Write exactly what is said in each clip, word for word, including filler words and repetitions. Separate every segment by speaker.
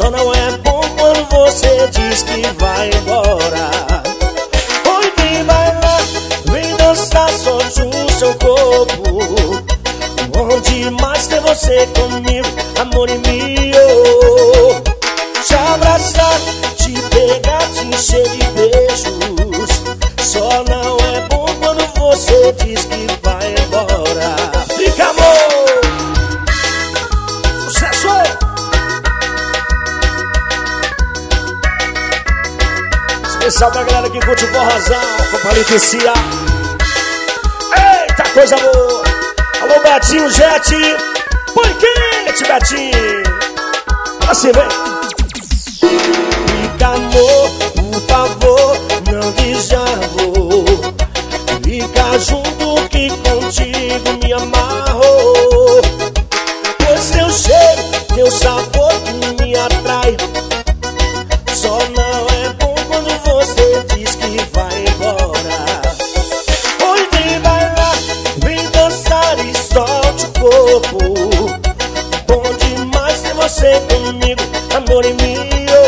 Speaker 1: Só não é bom quando você diz que vai embora. Oi, vem bailar, vem dançar, solte o seu corpo. Bom demais ter você comigo, amor meu. Te abraçar, te pegar, te encher de beijos. Só não é bom quando você diz que vai embora. Fica, amor! Sucesso! Especial pra galera que curte o forrozão, com Palito Cia. Eita, coisa boa! Alô, Betinho, Jet! Põe quente, Betinho! Assim, vem! Fica, amor, por favor, não diz já vou. Fica junto que contigo me amarro. Pois teu cheiro, teu sabor me atrai. Só não é bom quando você diz que vai embora. Oi, vem bailar, vem dançar e solte o corpo. Bom demais ter você comigo, amor meu.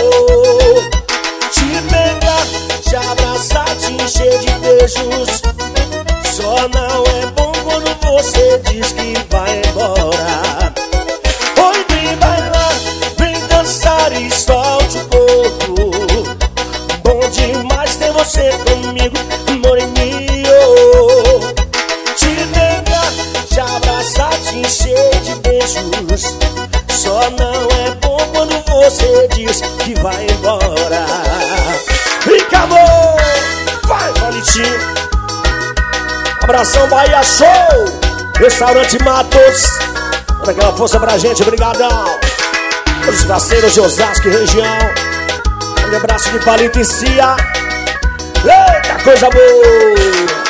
Speaker 1: Te pegar, te abraçar, te encher de beijos. Só não é bom quando você diz que vai embora. Oi, vem bailar, vem dançar e solte o corpo. Bom demais ter você comigo, amor meu. Te pegar, te abraçar, te encher de beijos. Só não é bom quando você diz que vai embora. Fica, amor! Vai, Palitinho! Abração, Bahia Show! Restaurante Matos. Dá aquela força pra gente, brigadão. Os parceiros de Osasco e região. Um abraço de Palito Cia. Eita, coisa boa!